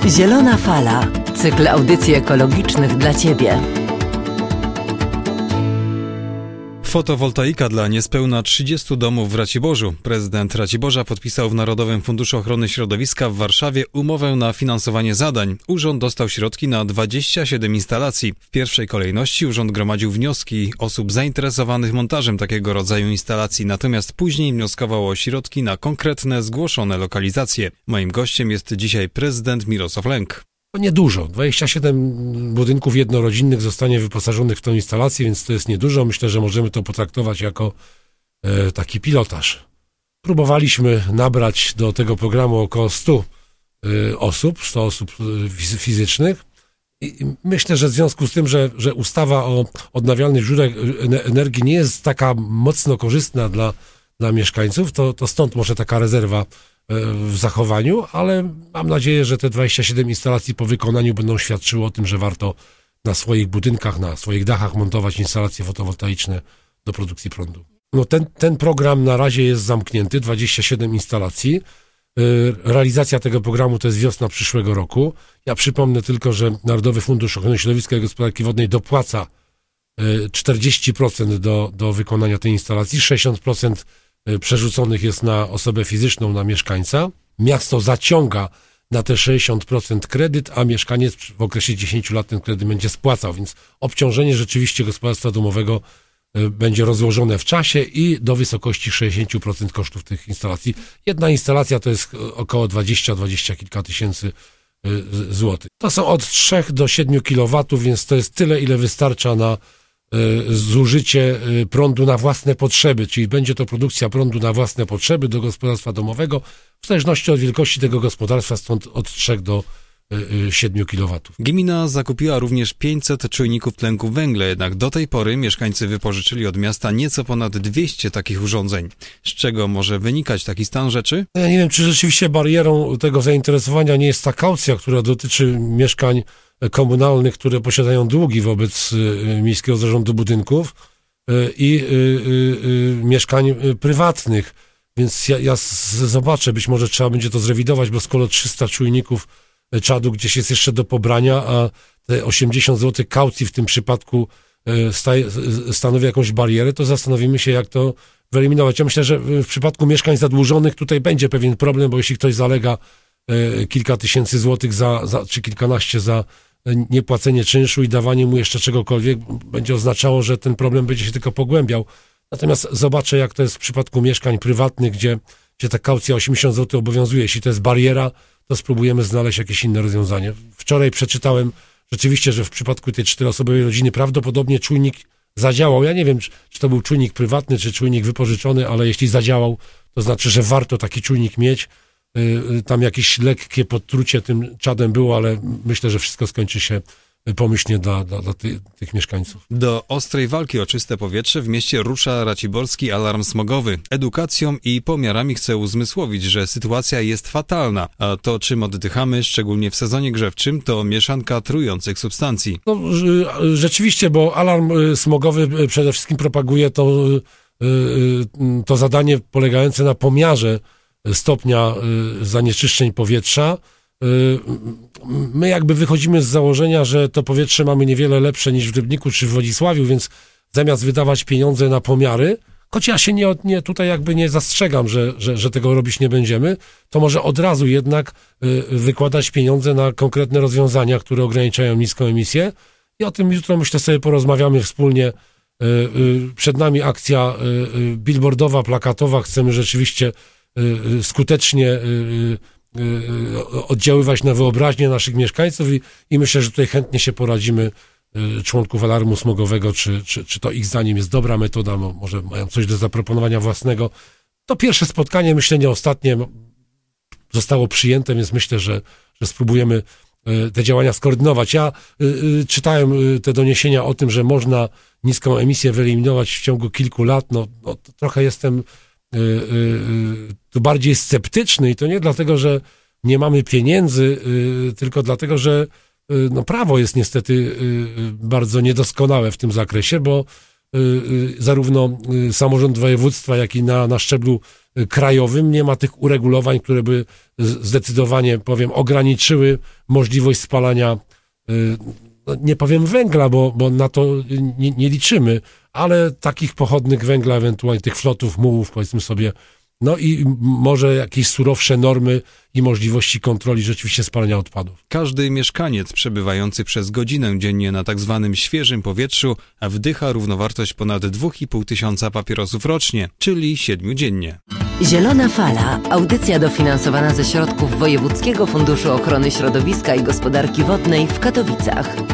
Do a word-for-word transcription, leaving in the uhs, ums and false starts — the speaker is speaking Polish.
Zielona Fala. Cykl audycji ekologicznych dla Ciebie. Fotowoltaika dla niespełna trzydziestu domów w Raciborzu. Prezydent Raciborza podpisał w Narodowym Funduszu Ochrony Środowiska w Warszawie umowę na finansowanie zadań. Urząd dostał środki na dwadzieścia siedem instalacji. W pierwszej kolejności urząd gromadził wnioski osób zainteresowanych montażem takiego rodzaju instalacji, natomiast później wnioskował o środki na konkretne, zgłoszone lokalizacje. Moim gościem jest dzisiaj prezydent Mirosław Lęk. Niedużo. dwadzieścia siedem budynków jednorodzinnych zostanie wyposażonych w tę instalację, więc to jest niedużo. Myślę, że możemy to potraktować jako e, taki pilotaż. Próbowaliśmy nabrać do tego programu około stu e, osób, stu osób e, fizycznych. I myślę, że w związku z tym, że, że ustawa o odnawialnych źródłach energii nie jest taka mocno korzystna dla, dla mieszkańców, to, to stąd może taka rezerwa w zachowaniu, ale mam nadzieję, że te dwadzieścia siedem instalacji po wykonaniu będą świadczyły o tym, że warto na swoich budynkach, na swoich dachach montować instalacje fotowoltaiczne do produkcji prądu. No ten, ten program na razie jest zamknięty, dwadzieścia siedem instalacji. Realizacja tego programu to jest wiosna przyszłego roku. Ja przypomnę tylko, że Narodowy Fundusz Ochrony Środowiska i Gospodarki Wodnej dopłaca czterdzieści procent do, do wykonania tej instalacji, sześćdziesiąt procent przerzuconych jest na osobę fizyczną, na mieszkańca. Miasto zaciąga na te sześćdziesiąt procent kredyt, a mieszkaniec w okresie dziesięciu lat ten kredyt będzie spłacał, więc obciążenie rzeczywiście gospodarstwa domowego będzie rozłożone w czasie i do wysokości sześćdziesiąt procent kosztów tych instalacji. Jedna instalacja to jest około dwadzieścia, dwadzieścia kilka tysięcy złotych. To są od trzech do siedmiu kilowatów, więc to jest tyle, ile wystarcza na zużycie prądu na własne potrzeby, czyli będzie to produkcja prądu na własne potrzeby do gospodarstwa domowego, w zależności od wielkości tego gospodarstwa, stąd od trzech do siedmiu kilowatów. Gmina zakupiła również pięćset czujników tlenku węgla, jednak do tej pory mieszkańcy wypożyczyli od miasta nieco ponad dwieście takich urządzeń. Z czego może wynikać taki stan rzeczy? Ja nie wiem, czy rzeczywiście barierą tego zainteresowania nie jest ta kaucja, która dotyczy mieszkań komunalnych, które posiadają długi wobec Miejskiego Zarządu Budynków i y, y, y, mieszkań prywatnych. Więc ja, ja zobaczę, być może trzeba będzie to zrewidować, bo skoro trzysta czujników czadu gdzieś jest jeszcze do pobrania, a te osiemdziesiąt złotych kaucji w tym przypadku staje, stanowi jakąś barierę, to zastanowimy się, jak to wyeliminować. Ja myślę, że w przypadku mieszkań zadłużonych tutaj będzie pewien problem, bo jeśli ktoś zalega kilka tysięcy złotych za, za, czy kilkanaście za niepłacenie czynszu i dawanie mu jeszcze czegokolwiek, będzie oznaczało, że ten problem będzie się tylko pogłębiał. Natomiast zobaczę, jak to jest w przypadku mieszkań prywatnych, gdzie, gdzie ta kaucja osiemdziesiąt złotych obowiązuje. Jeśli to jest bariera, to spróbujemy znaleźć jakieś inne rozwiązanie. Wczoraj przeczytałem rzeczywiście, że w przypadku tej czteroosobowej rodziny prawdopodobnie czujnik zadziałał. Ja nie wiem, czy, czy to był czujnik prywatny, czy czujnik wypożyczony, ale jeśli zadziałał, to znaczy, że warto taki czujnik mieć. Tam jakieś lekkie podtrucie tym czadem było, ale myślę, że wszystko skończy się pomyślnie dla, dla, dla ty, tych mieszkańców. Do ostrej walki o czyste powietrze w mieście rusza raciborski alarm smogowy. Edukacją i pomiarami chce uzmysłowić, że sytuacja jest fatalna, a to, czym oddychamy, szczególnie w sezonie grzewczym, to mieszanka trujących substancji. No, rzeczywiście, bo alarm smogowy przede wszystkim propaguje to, to zadanie polegające na pomiarze stopnia zanieczyszczeń powietrza. My jakby wychodzimy z założenia, że to powietrze mamy niewiele lepsze niż w Rybniku czy w Wodzisławiu, więc zamiast wydawać pieniądze na pomiary, choć ja się nie, nie tutaj jakby nie zastrzegam, że, że, że tego robić nie będziemy, to może od razu jednak wykładać pieniądze na konkretne rozwiązania, które ograniczają niską emisję i o tym jutro myślę sobie porozmawiamy wspólnie. Przed nami akcja billboardowa, plakatowa, chcemy rzeczywiście skutecznie oddziaływać na wyobraźnię naszych mieszkańców i, i myślę, że tutaj chętnie się poradzimy członków alarmu smogowego, czy, czy, czy to ich zdaniem jest dobra metoda, może mają coś do zaproponowania własnego. To pierwsze spotkanie, myślę nie ostatnie, zostało przyjęte, więc myślę, że, że spróbujemy te działania skoordynować. Ja y, y, czytałem te doniesienia o tym, że można niską emisję wyeliminować w ciągu kilku lat. No, no to trochę jestem y, y, tu bardziej sceptyczny i to nie dlatego, że nie mamy pieniędzy, y, tylko dlatego, że y, no, prawo jest niestety y, bardzo niedoskonałe w tym zakresie, bo zarówno samorząd województwa, jak i na, na szczeblu krajowym nie ma tych uregulowań, które by zdecydowanie, powiem, ograniczyły możliwość spalania, nie powiem węgla, bo, bo na to nie, nie liczymy, ale takich pochodnych węgla, ewentualnie tych flotów, mułów, powiedzmy sobie, no i może jakieś surowsze normy i możliwości kontroli rzeczywiście spalania odpadów. Każdy mieszkaniec przebywający przez godzinę dziennie na tak zwanym świeżym powietrzu wdycha równowartość ponad dwa i pół tysiąca papierosów rocznie, czyli siedmiu dziennie. Zielona Fala. Audycja dofinansowana ze środków Wojewódzkiego Funduszu Ochrony Środowiska i Gospodarki Wodnej w Katowicach.